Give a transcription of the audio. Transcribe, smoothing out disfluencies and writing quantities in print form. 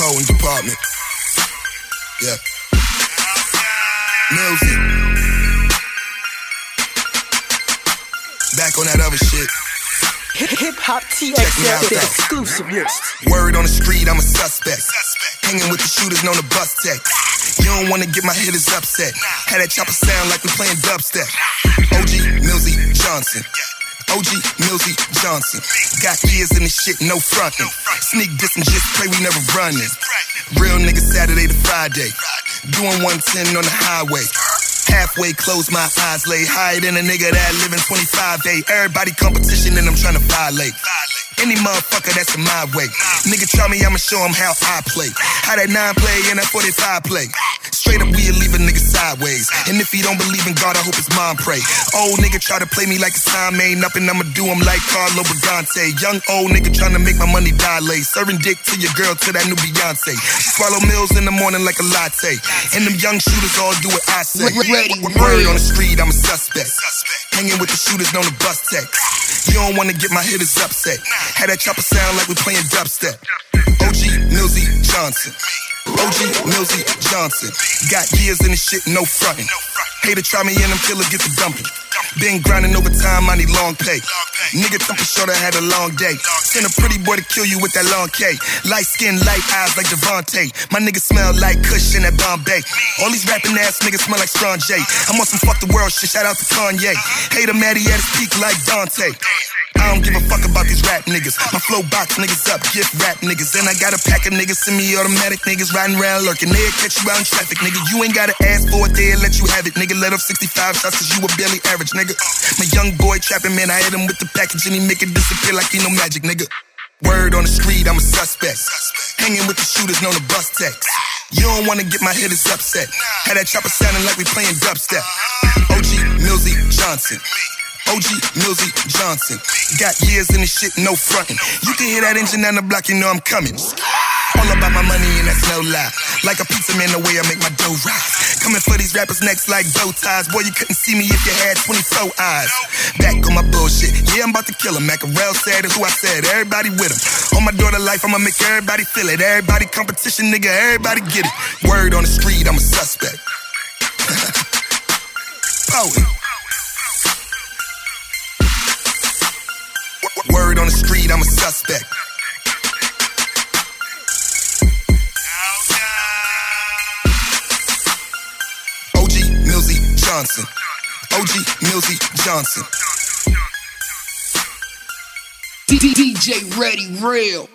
holding department. Yeah. Music. Back on that other shit. Hip Hop TXL, the exclusive list. Word on the street, I'm a suspect. Hanging with the shooters known to bust tech. You don't wanna get my hitters upset. Had that chopper sound like we playing dubstep. OG Millsy Johnson. OG Millsy Johnson. Got years in the shit, no frontin'. Sneak diss and just pray we never runnin'. Real nigga Saturday to Friday. Doing 110 on the highway. Halfway close my eyes, lay higher than a nigga that living 25-day. Everybody competition and I'm tryna violate. Any motherfucker that's in my way. Nigga try me, I'ma show him how I play. How that 9 play and that 45 play. Straight up, we'll leave a nigga sideways. And if he don't believe in God, I hope his mom pray. Old nigga try to play me like it's time ain't up, and I'ma do him like Carlo Brigante. Young old nigga tryna make my money dilate. Serving dick to your girl, to that new Beyonce. She swallow meals in the morning like a latte. And them young shooters all do what I say. Word on the street, I'm a suspect. Hanging with the shooters known to bust tech. You don't wanna get my hitters upset. Had that chopper sound like we playing dubstep. OG Millsy Johnson. OG Millsy Johnson. Got years in the shit, no frontin'. Hater try me in them killer get the dumping. Been grinding over time, I need long pay. Nigga thumping short, I had a long day. Send a pretty boy to kill you with that long K. Light skin, light eyes like Devontae. My nigga smell like Kush in that Bombay. All these rapping ass niggas smell like Strong J. I'm on some fuck the world shit, shout out to Kanye. Hater Maddie at his peak like Dante. I don't give a fuck about these rap niggas. My flow box niggas up, gift rap niggas. And I got a pack of niggas, semi-automatic niggas riding around lurking. They'll catch you out in traffic, nigga. You ain't gotta ask for it, they'll let you have it, nigga. Let off 65 shots cause you a barely average, nigga. My young boy trapping, man, I hit him with the package and he make it disappear like he no magic, nigga. Word on the street, I'm a suspect. Hanging with the shooters known to bust tech. You don't wanna get my hitters upset. Had that chopper sounding like we playing dubstep. OG Millsy Johnson. OG Millsy Johnson. Got years in the shit, no frontin'. You can hear that engine down the block, you know I'm coming. All about my money and that's no lie. Like a pizza man, the way I make my dough rise. Coming for these rappers next like bow ties. Boy, you couldn't see me if you had 24 eyes. Back on my bullshit, yeah, I'm about to kill him. Macarel said it, who I said, everybody with him. On my daughter life, I'ma make everybody feel it. Everybody competition, nigga, everybody get it. Word on the street, I'm a suspect. Poet. Word on the street, I'm a suspect. OG Millsy Johnson. OG Millsy Johnson. DJ Ready Real.